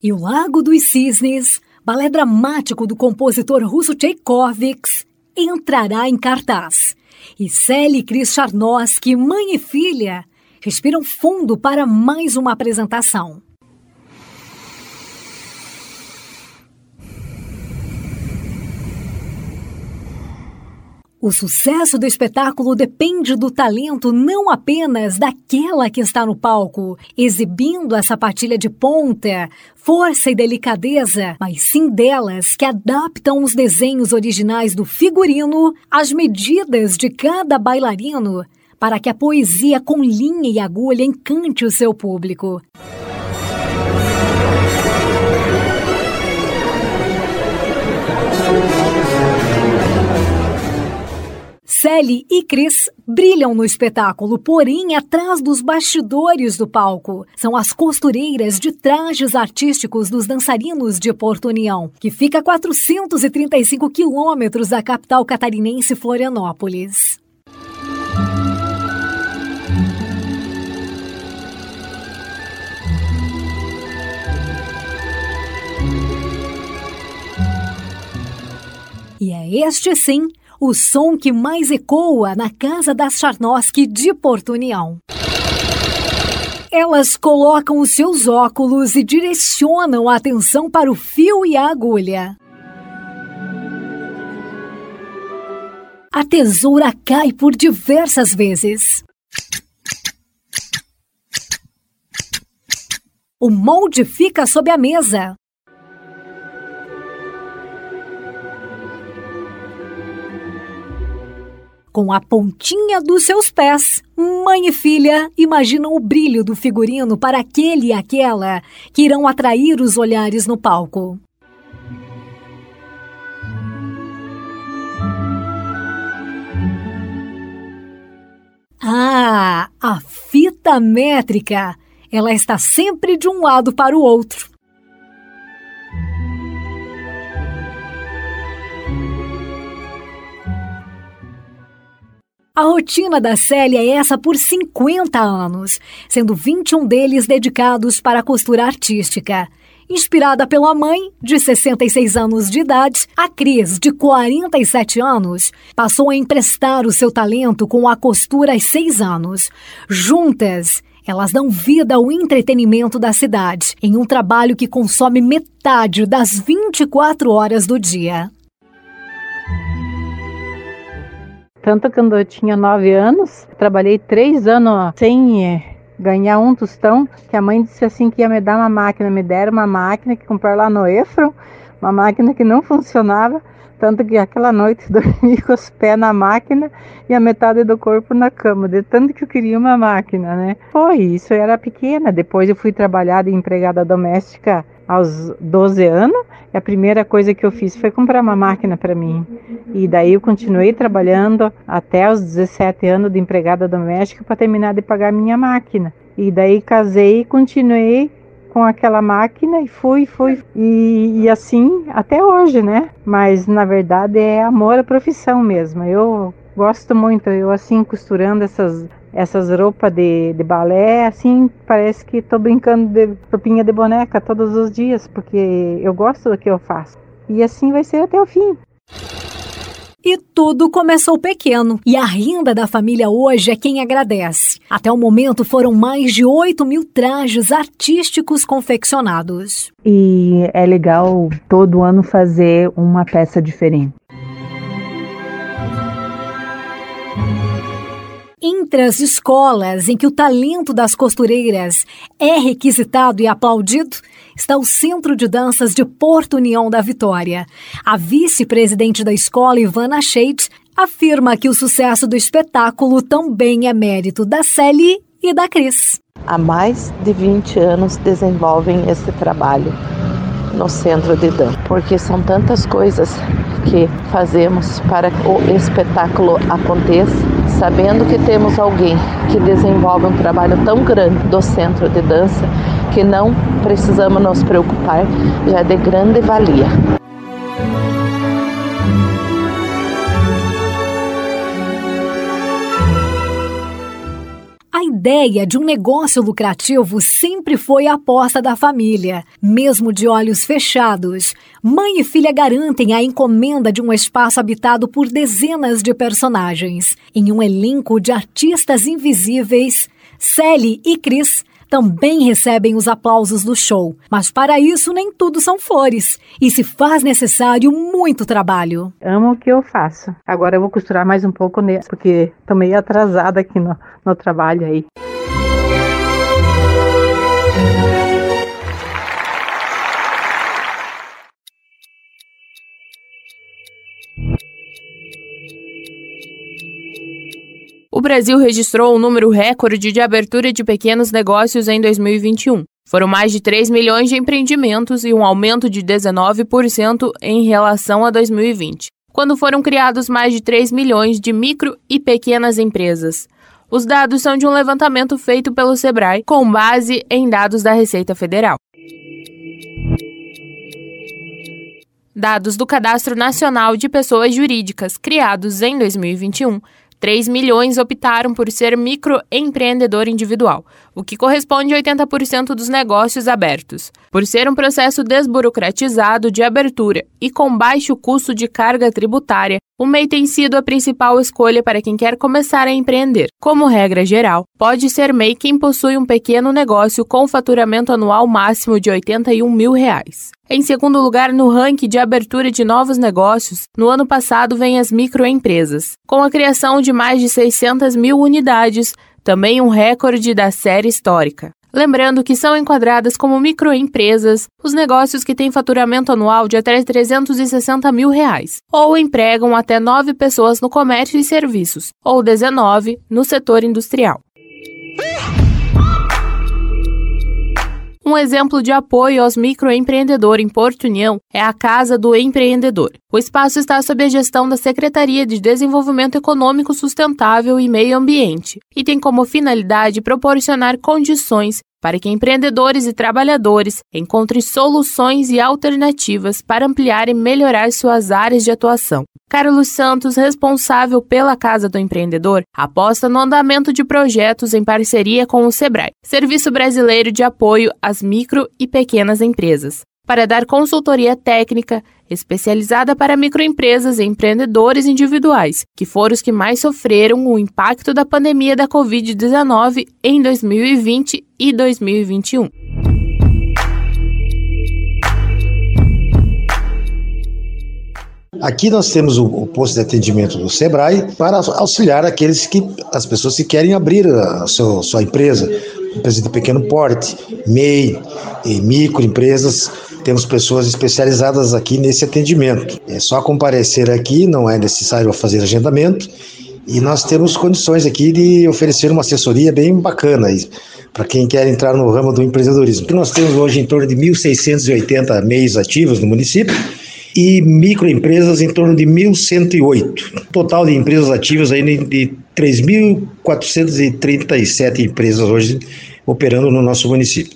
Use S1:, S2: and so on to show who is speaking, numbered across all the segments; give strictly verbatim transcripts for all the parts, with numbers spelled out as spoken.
S1: E o Lago dos Cisnes, balé dramático do compositor russo Tchaikovsky, entrará em cartaz. E Célia e Cris Charnoski, mãe e filha, respiram fundo para mais uma apresentação. O sucesso do espetáculo depende do talento não apenas daquela que está no palco, exibindo a sapatilha de ponta, força e delicadeza, mas sim delas que adaptam os desenhos originais do figurino às medidas de cada bailarino, para que a poesia com linha e agulha encante o seu público. Célia e Cris brilham no espetáculo, porém atrás dos bastidores do palco. São as costureiras de trajes artísticos dos dançarinos de Porto União, que fica a quatrocentos e trinta e cinco quilômetros da capital catarinense Florianópolis. E é este, sim, o som que mais ecoa na casa das Charnoski de Porto União. Elas colocam os seus óculos e direcionam a atenção para o fio e a agulha. A tesoura cai por diversas vezes. O molde fica sob a mesa. Com a pontinha dos seus pés, mãe e filha imaginam o brilho do figurino para aquele e aquela que irão atrair os olhares no palco. Ah, a fita métrica! Ela está sempre de um lado para o outro. A rotina da Célia é essa por cinquenta anos, sendo vinte e um deles dedicados para a costura artística. Inspirada pela mãe, de sessenta e seis anos de idade, a Cris, de quarenta e sete anos, passou a emprestar o seu talento com a costura há seis anos. Juntas, elas dão vida ao entretenimento da cidade, em um trabalho que consome metade das vinte e quatro horas do dia.
S2: Tanto quando eu tinha nove anos, trabalhei três anos sem é, ganhar um tostão, que a mãe disse assim que ia me dar uma máquina, me deram uma máquina que comprei lá no Efron, uma máquina que não funcionava, tanto que aquela noite dormi com os pés na máquina e a metade do corpo na cama, de tanto que eu queria uma máquina, né? Foi, isso eu era pequena, depois eu fui trabalhar de empregada doméstica aos doze anos, e a primeira coisa que eu fiz foi comprar uma máquina para mim. E daí eu continuei trabalhando até os dezessete anos de empregada doméstica para terminar de pagar minha máquina. E daí casei e continuei com aquela máquina e fui, fui. E, e assim até hoje, né? Mas na verdade é amor à profissão mesmo. Eu gosto muito, eu assim costurando essas... essas roupas de, de balé, assim, parece que estou brincando de roupinha de boneca todos os dias, porque eu gosto do que eu faço. E assim vai ser até o fim.
S1: E tudo começou pequeno, e a renda da família hoje é quem agradece. Até o momento foram mais de oito mil trajes artísticos confeccionados.
S3: E é legal todo ano fazer uma peça diferente.
S1: Entre as escolas em que o talento das costureiras é requisitado e aplaudido, está o Centro de Danças de Porto União da Vitória. A vice-presidente da escola, Ivana Shade, afirma que o sucesso do espetáculo também é mérito da Célia e da Cris.
S4: Há mais de vinte anos desenvolvem esse trabalho no Centro de Dança, porque são tantas coisas que fazemos para que o espetáculo aconteça, sabendo que temos alguém que desenvolve um trabalho tão grande do Centro de Dança que não precisamos nos preocupar, já é de grande valia.
S1: A ideia de um negócio lucrativo sempre foi a aposta da família. Mesmo de olhos fechados, mãe e filha garantem a encomenda de um espaço habitado por dezenas de personagens. Em um elenco de artistas invisíveis, Celi e Cris também recebem os aplausos do show. Mas para isso nem tudo são flores e se faz necessário muito trabalho.
S2: Amo o que eu faço. Agora eu vou costurar mais um pouco nesse, porque tô meio atrasada aqui no, no trabalho aí.
S5: O Brasil registrou um número recorde de abertura de pequenos negócios em dois mil e vinte e um. Foram mais de três milhões de empreendimentos e um aumento de dezenove por cento em relação a dois mil e vinte, quando foram criados mais de três milhões de micro e pequenas empresas. Os dados são de um levantamento feito pelo Sebrae, com base em dados da Receita Federal. Dados do Cadastro Nacional de Pessoas Jurídicas, criados em dois mil e vinte e um, três milhões optaram por ser microempreendedor individual, o que corresponde a oitenta por cento dos negócios abertos. Por ser um processo desburocratizado de abertura e com baixo custo de carga tributária, o M E I tem sido a principal escolha para quem quer começar a empreender. Como regra geral, pode ser M E I quem possui um pequeno negócio com faturamento anual máximo de oitenta e um mil reais. Em segundo lugar, no ranking de abertura de novos negócios, no ano passado vem as microempresas, com a criação de mais de seiscentas mil unidades, também um recorde da série histórica. Lembrando que são enquadradas como microempresas os negócios que têm faturamento anual de até trezentos e sessenta mil reais, ou empregam até nove pessoas no comércio e serviços, ou dezenove no setor industrial. Um exemplo de apoio aos microempreendedores em Porto União é a Casa do Empreendedor. O espaço está sob a gestão da Secretaria de Desenvolvimento Econômico Sustentável e Meio Ambiente e tem como finalidade proporcionar condições para que empreendedores e trabalhadores encontrem soluções e alternativas para ampliar e melhorar suas áreas de atuação. Carlos Santos, responsável pela Casa do Empreendedor, aposta no andamento de projetos em parceria com o Sebrae, Serviço Brasileiro de Apoio às Micro e Pequenas Empresas, para dar consultoria técnica especializada para microempresas e empreendedores individuais, que foram os que mais sofreram o impacto da pandemia da covid dezenove em dois mil e vinte e dois mil e vinte e um.
S6: Aqui nós temos o, o posto de atendimento do Sebrae para auxiliar aqueles que, as pessoas que querem abrir a seu, sua empresa, empresa de pequeno porte, M E I e microempresas. Temos pessoas especializadas aqui nesse atendimento. É só comparecer aqui, não é necessário fazer agendamento, e nós temos condições aqui de oferecer uma assessoria bem bacana para quem quer entrar no ramo do empreendedorismo. Nós temos hoje em torno de mil seiscentos e oitenta M E Is ativos no município, e microempresas em torno de mil cento e oito. Total de empresas ativas aí de três mil quatrocentas e trinta e sete empresas hoje operando no nosso município.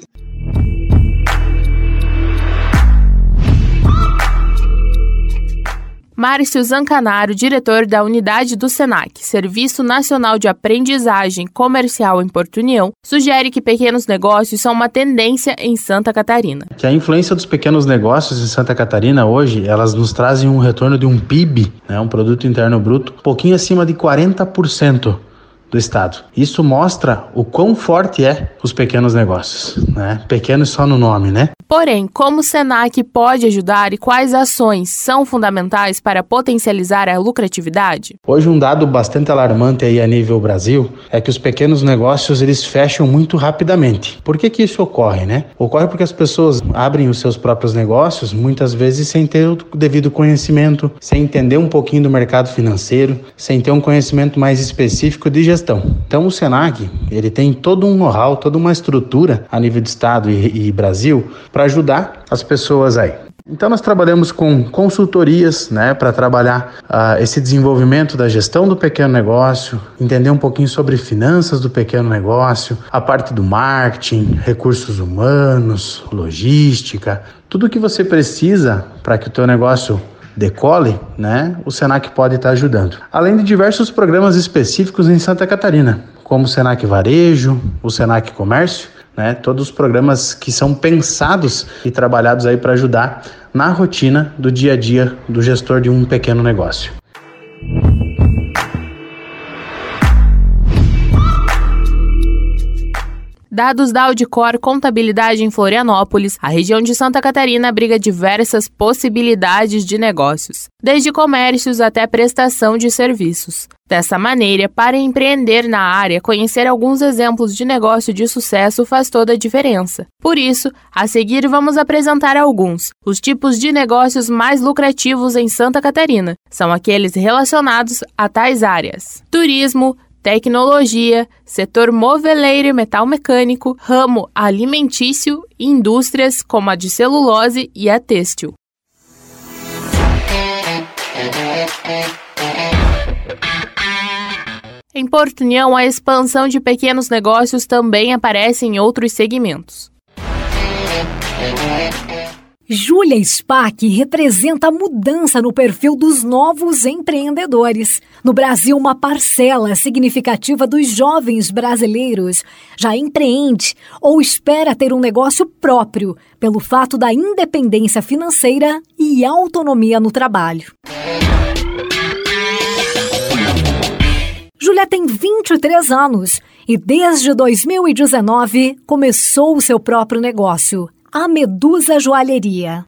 S5: Márcio Zancanaro, diretor da unidade do SENAC, Serviço Nacional de Aprendizagem Comercial em Porto União, sugere que pequenos negócios são uma tendência em Santa Catarina.
S7: Que a influência dos pequenos negócios em Santa Catarina hoje, elas nos trazem um retorno de um P I B, né, um Produto Interno Bruto, um pouquinho acima de quarenta por cento do estado. Isso mostra o quão forte é os pequenos negócios, né? Pequenos só no nome, né?
S5: Porém, como o SENAC pode ajudar e quais ações são fundamentais para potencializar a lucratividade?
S7: Hoje um dado bastante alarmante aí a nível Brasil é que os pequenos negócios eles fecham muito rapidamente. Por que que isso ocorre, né? Ocorre porque as pessoas abrem os seus próprios negócios muitas vezes sem ter o devido conhecimento, sem entender um pouquinho do mercado financeiro, sem ter um conhecimento mais específico de gestão. Então o SENAC ele tem todo um know-how, toda uma estrutura a nível de estado e, e Brasil para ajudar as pessoas aí. Então nós trabalhamos com consultorias, né, para trabalhar uh, esse desenvolvimento da gestão do pequeno negócio, entender um pouquinho sobre finanças do pequeno negócio, a parte do marketing, recursos humanos, logística, tudo que você precisa para que o teu negócio decole, né, o SENAC pode estar ajudando. Além de diversos programas específicos em Santa Catarina, como o Senac Varejo, o Senac Comércio, né? Todos os programas que são pensados e trabalhados aí para ajudar na rotina do dia a dia do gestor de um pequeno negócio.
S5: Dados da Audicor Contabilidade em Florianópolis, a região de Santa Catarina abriga diversas possibilidades de negócios, desde comércios até prestação de serviços. Dessa maneira, para empreender na área, conhecer alguns exemplos de negócio de sucesso faz toda a diferença. Por isso, a seguir vamos apresentar alguns. Os tipos de negócios mais lucrativos em Santa Catarina são aqueles relacionados a tais áreas: turismo, tecnologia, setor moveleiro e metal mecânico, ramo alimentício e indústrias como a de celulose e a têxtil. Em Porto União, a expansão de pequenos negócios também aparece em outros segmentos.
S1: Júlia Spack representa a mudança no perfil dos novos empreendedores. No Brasil, uma parcela significativa dos jovens brasileiros já empreende ou espera ter um negócio próprio, pelo fato da independência financeira e autonomia no trabalho. Júlia tem vinte e três anos e desde dois mil e dezenove começou o seu próprio negócio, a Medusa Joalheria.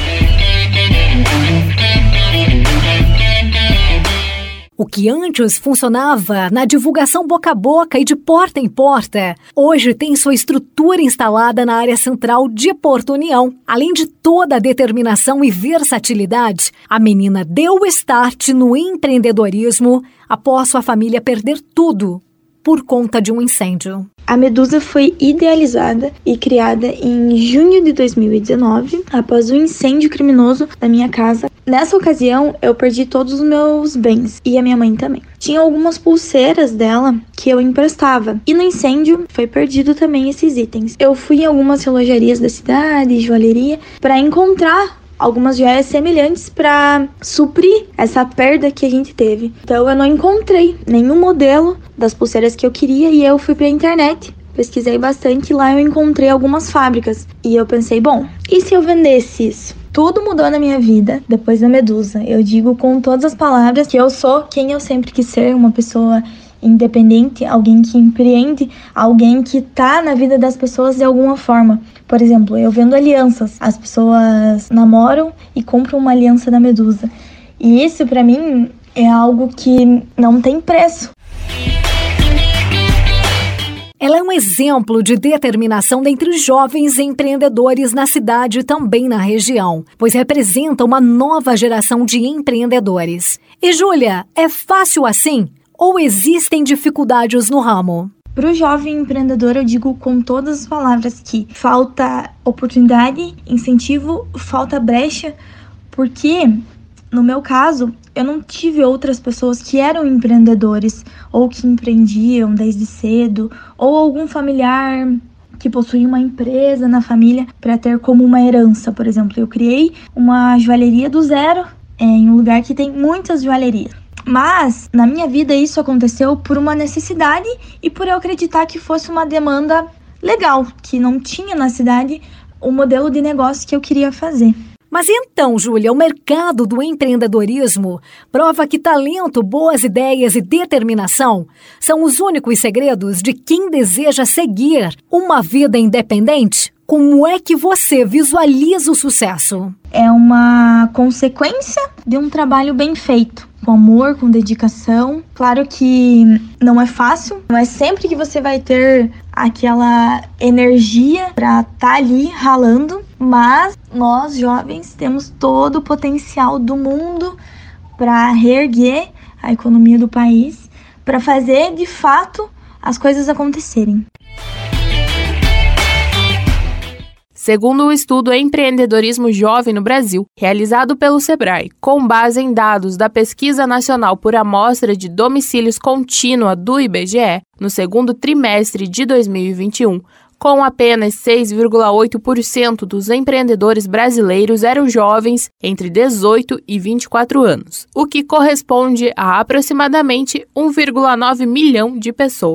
S1: O que antes funcionava na divulgação boca a boca e de porta em porta, hoje tem sua estrutura instalada na área central de Porto União. Além de toda a determinação e versatilidade, a menina deu o start no empreendedorismo após sua família perder tudo por conta de um incêndio.
S8: A Medusa foi idealizada e criada em junho de dois mil e dezenove, após um incêndio criminoso na minha casa. Nessa ocasião, eu perdi todos os meus bens e a minha mãe também. Tinha algumas pulseiras dela que eu emprestava e no incêndio foi perdido também esses itens. Eu fui em algumas relojarias da cidade, joalheria, para encontrar algumas joias semelhantes para suprir essa perda que a gente teve. Então eu não encontrei nenhum modelo das pulseiras que eu queria e eu fui para a internet, pesquisei bastante e lá eu encontrei algumas fábricas. E eu pensei, bom, e se eu vendesse isso? Tudo mudou na minha vida depois da Medusa. Eu digo com todas as palavras que eu sou quem eu sempre quis ser, uma pessoa independente, alguém que empreende, alguém que tá na vida das pessoas de alguma forma. Por exemplo, eu vendo alianças. As pessoas namoram e compram uma aliança da Medusa. E isso, pra mim, é algo que não tem preço.
S1: Ela é um exemplo de determinação dentre os jovens empreendedores na cidade e também na região, pois representa uma nova geração de empreendedores. E, Júlia, é fácil assim? Ou existem dificuldades no ramo?
S8: Para o jovem empreendedor, eu digo com todas as palavras que falta oportunidade, incentivo, falta brecha, porque, no meu caso, eu não tive outras pessoas que eram empreendedores ou que empreendiam desde cedo, ou algum familiar que possuía uma empresa na família para ter como uma herança. Por exemplo, eu criei uma joalheria do zero é, em um lugar que tem muitas joalherias. Mas, na minha vida, isso aconteceu por uma necessidade e por eu acreditar que fosse uma demanda legal, que não tinha na cidade o modelo de negócio que eu queria fazer.
S1: Mas então, Júlia, o mercado do empreendedorismo prova que talento, boas ideias e determinação são os únicos segredos de quem deseja seguir uma vida independente? Como é que você visualiza o sucesso?
S8: É uma consequência de um trabalho bem feito, com amor, com dedicação. Claro que não é fácil, mas sempre que você vai ter aquela energia para estar ali ralando, mas nós jovens temos todo o potencial do mundo para reerguer a economia do país, para fazer de fato as coisas acontecerem.
S5: Segundo o estudo Empreendedorismo Jovem no Brasil, realizado pelo Sebrae, com base em dados da Pesquisa Nacional por Amostra de Domicílios Contínua do I B G E, no segundo trimestre de dois mil e vinte e um, com apenas seis vírgula oito por cento dos empreendedores brasileiros eram jovens entre dezoito e vinte e quatro anos, o que corresponde a aproximadamente um vírgula nove milhão de pessoas.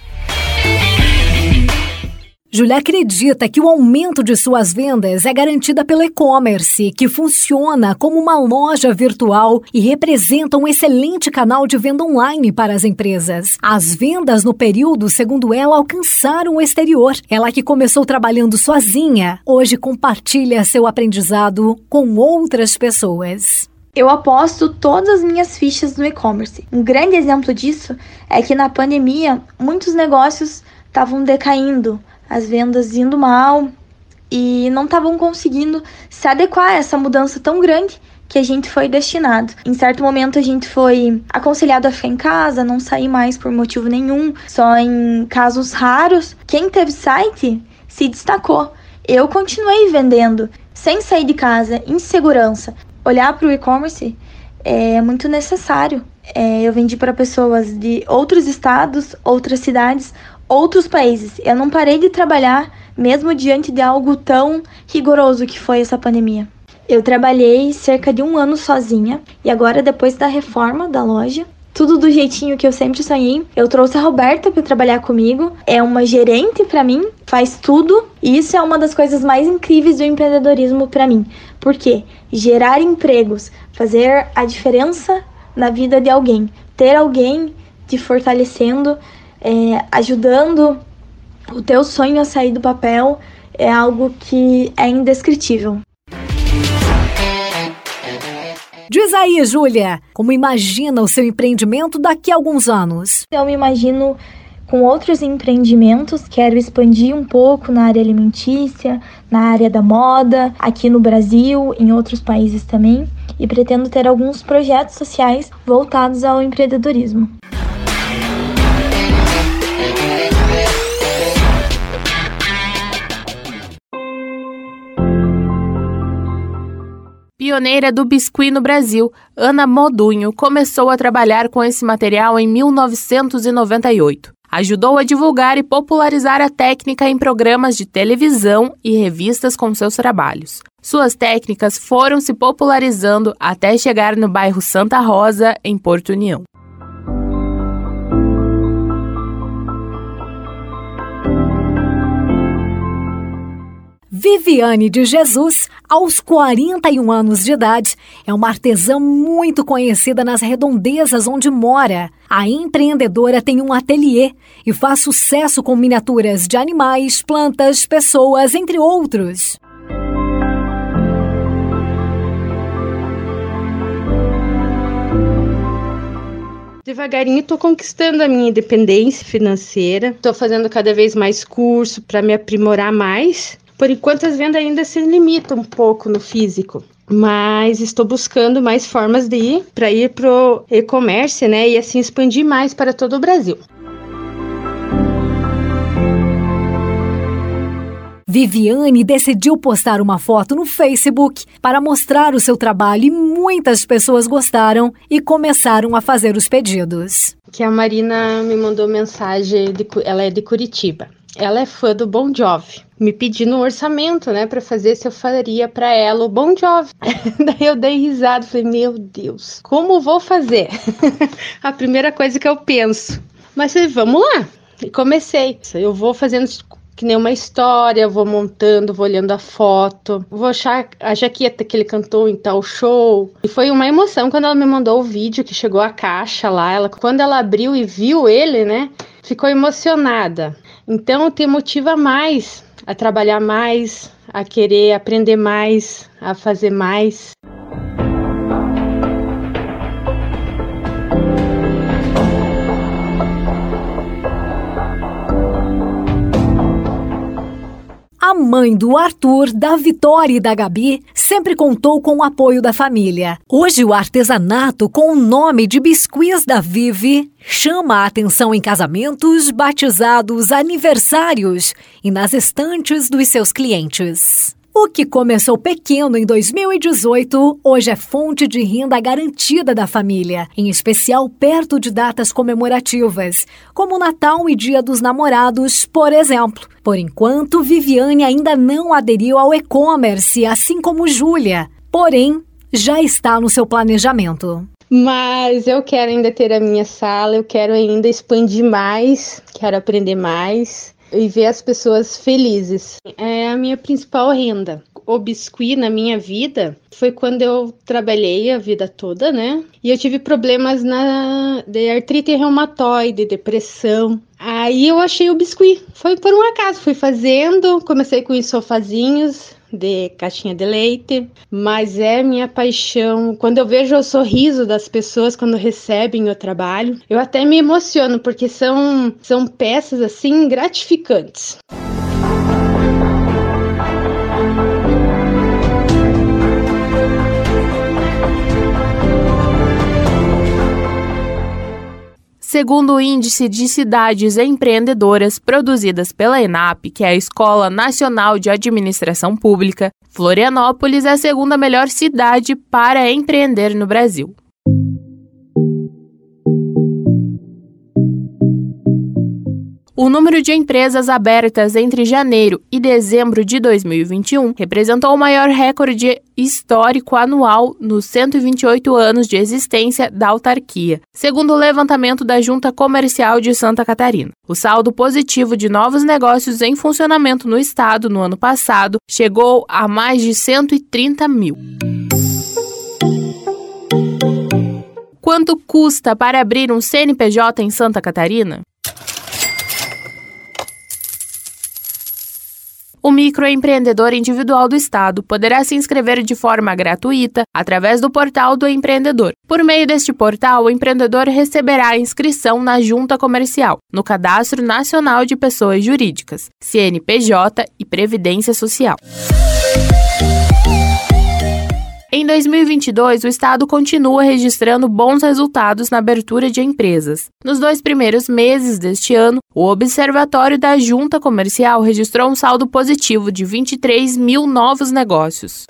S1: Júlia acredita que o aumento de suas vendas é garantida pelo e-commerce, que funciona como uma loja virtual e representa um excelente canal de venda online para as empresas. As vendas no período, segundo ela, alcançaram o exterior. Ela, que começou trabalhando sozinha, hoje compartilha seu aprendizado com outras pessoas.
S8: Eu aposto todas as minhas fichas no e-commerce. Um grande exemplo disso é que na pandemia muitos negócios estavam decaindo, as vendas indo mal e não estavam conseguindo se adequar a essa mudança tão grande que a gente foi destinado. Em certo momento a gente foi aconselhado a ficar em casa, não sair mais por motivo nenhum, só em casos raros. Quem teve site se destacou. Eu continuei vendendo sem sair de casa, em segurança. Olhar para o e-commerce é muito necessário. É, eu vendi para pessoas de outros estados, outras cidades, outros países. Eu não parei de trabalhar, mesmo diante de algo tão rigoroso que foi essa pandemia. Eu trabalhei cerca de um ano sozinha e agora, depois da reforma da loja, tudo do jeitinho que eu sempre sonhei, eu trouxe a Roberta para trabalhar comigo. É uma gerente para mim, faz tudo, e isso é uma das coisas mais incríveis do empreendedorismo para mim. Porque gerar empregos, fazer a diferença na vida de alguém, ter alguém te fortalecendo, é, ajudando o teu sonho a sair do papel, é algo que é indescritível.
S1: Diz aí, Júlia, como imagina o seu empreendimento daqui a alguns anos?
S8: Eu me imagino com outros empreendimentos, quero expandir um pouco na área alimentícia, na área da moda, aqui no Brasil, em outros países também, e pretendo ter alguns projetos sociais voltados ao empreendedorismo.
S5: Pioneira do biscuit no Brasil, Ana Modunho começou a trabalhar com esse material em mil novecentos e noventa e oito. Ajudou a divulgar e popularizar a técnica em programas de televisão e revistas com seus trabalhos. Suas técnicas foram se popularizando até chegar no bairro Santa Rosa, em Porto União.
S1: Viviane de Jesus, aos quarenta e um anos de idade, é uma artesã muito conhecida nas redondezas onde mora. A empreendedora tem um ateliê e faz sucesso com miniaturas de animais, plantas, pessoas, entre outros.
S9: Devagarinho estou conquistando a minha independência financeira, estou fazendo cada vez mais curso para me aprimorar mais. Por enquanto, as vendas ainda se limitam um pouco no físico, mas estou buscando mais formas de ir para ir para o e-commerce, né, e assim expandir mais para todo o Brasil.
S1: Viviane decidiu postar uma foto no Facebook para mostrar o seu trabalho e muitas pessoas gostaram e começaram a fazer os pedidos.
S9: Que a Marina me mandou mensagem, de, ela é de Curitiba. Ela é fã do Bon Jovi, me pedindo um orçamento, né, para fazer se eu faria para ela o Bon Jovi. Daí eu dei risada, falei, meu Deus, como vou fazer? A primeira coisa que eu penso. Mas vamos lá, e comecei. Eu vou fazendo que nem uma história, vou montando, vou olhando a foto, vou achar a jaqueta que ele cantou em tal show. E foi uma emoção quando ela me mandou o vídeo, que chegou a caixa lá. Ela, quando ela abriu e viu ele, né, ficou emocionada. Então, te motiva mais a trabalhar mais, a querer aprender mais, a fazer mais.
S1: A mãe do Arthur, da Vitória e da Gabi sempre contou com o apoio da família. Hoje o artesanato com o nome de Biscuits da Vivi chama a atenção em casamentos, batizados, aniversários e nas estantes dos seus clientes. O que começou pequeno em dois mil e dezoito, hoje é fonte de renda garantida da família, em especial perto de datas comemorativas, como Natal e Dia dos Namorados, por exemplo. Por enquanto, Viviane ainda não aderiu ao e-commerce, assim como Júlia, porém, já está no seu planejamento.
S9: Mas eu quero ainda ter a minha sala, eu quero ainda expandir mais, quero aprender mais e ver as pessoas felizes. É a minha principal renda. O biscuit na minha vida foi quando eu trabalhei a vida toda, né? E eu tive problemas na, de artrite reumatoide, depressão. Aí eu achei o biscuit. Foi por um acaso, fui fazendo, comecei com os sofazinhos de caixinha de leite, mas é minha paixão. Quando eu vejo o sorriso das pessoas quando recebem o trabalho, eu até me emociono, porque são, são peças assim gratificantes.
S5: Segundo o Índice de Cidades Empreendedoras produzidas pela ENAP, que é a Escola Nacional de Administração Pública, Florianópolis é a segunda melhor cidade para empreender no Brasil. O número de empresas abertas entre janeiro e dezembro de dois mil e vinte e um representou o maior recorde histórico anual nos cento e vinte e oito anos de existência da autarquia, segundo o levantamento da Junta Comercial de Santa Catarina. O saldo positivo de novos negócios em funcionamento no estado no ano passado chegou a mais de cento e trinta mil. Quanto custa para abrir um C N P J em Santa Catarina? O microempreendedor individual do Estado poderá se inscrever de forma gratuita através do portal do empreendedor. Por meio deste portal, o empreendedor receberá a inscrição na Junta Comercial, no Cadastro Nacional de Pessoas Jurídicas, C N P J e Previdência Social. Em dois mil e vinte e dois, o Estado continua registrando bons resultados na abertura de empresas. Nos dois primeiros meses deste ano, o Observatório da Junta Comercial registrou um saldo positivo de vinte e três mil novos negócios.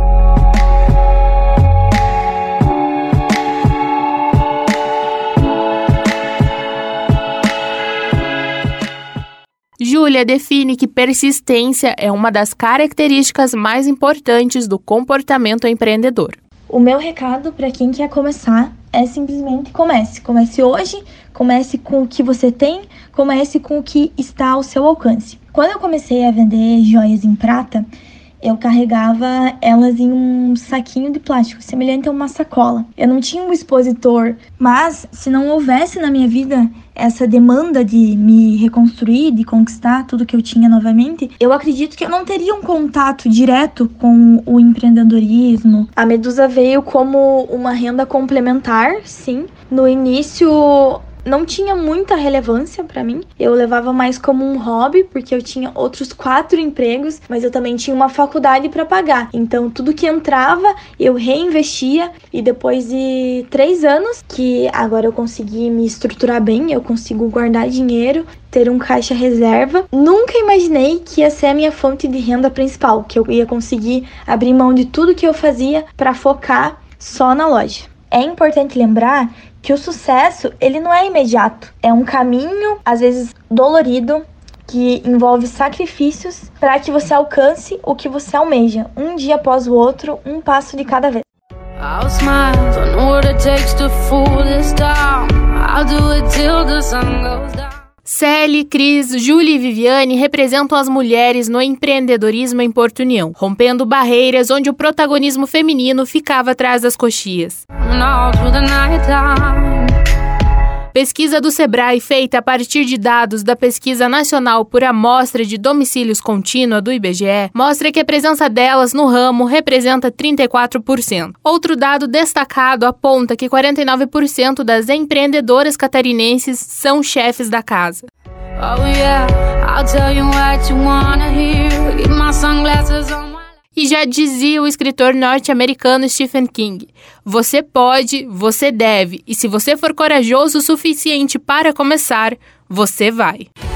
S5: Júlia define que persistência é uma das características mais importantes do comportamento empreendedor.
S8: O meu recado para quem quer começar é simplesmente comece. Comece hoje, comece com o que você tem, comece com o que está ao seu alcance. Quando eu comecei a vender joias em prata, eu carregava elas em um saquinho de plástico, semelhante a uma sacola. Eu não tinha um expositor, mas se não houvesse na minha vida essa demanda de me reconstruir, de conquistar tudo que eu tinha novamente, eu acredito que eu não teria um contato direto com o empreendedorismo. A Medusa veio como uma renda complementar, sim. No início não tinha muita relevância para mim. Eu levava mais como um hobby, porque eu tinha outros quatro empregos, mas eu também tinha uma faculdade para pagar. Então, tudo que entrava, eu reinvestia. E depois de três anos, que agora eu consegui me estruturar bem, eu consigo guardar dinheiro, ter um caixa reserva. Nunca imaginei que ia ser a minha fonte de renda principal, que eu ia conseguir abrir mão de tudo que eu fazia para focar só na loja. É importante lembrar que o sucesso, ele não é imediato. É um caminho, às vezes dolorido, que envolve sacrifícios para que você alcance o que você almeja. Um dia após o outro, um passo de cada vez. I'll smile, don't know what it takes to fool this town. I'll do it till the sun goes down.
S5: Célie, Cris, Júlia e Viviane representam as mulheres no empreendedorismo em Porto União, rompendo barreiras onde o protagonismo feminino ficava atrás das coxias. Pesquisa do Sebrae feita a partir de dados da Pesquisa Nacional por Amostra de Domicílios Contínua do I B G E mostra que a presença delas no ramo representa trinta e quatro por cento. Outro dado destacado aponta que quarenta e nove por cento das empreendedoras catarinenses são chefes da casa. Oh yeah, I'll tell you what you wanna hear. Keep my sunglasses on. E já dizia o escritor norte-americano Stephen King, você pode, você deve, e se você for corajoso o suficiente para começar, você vai.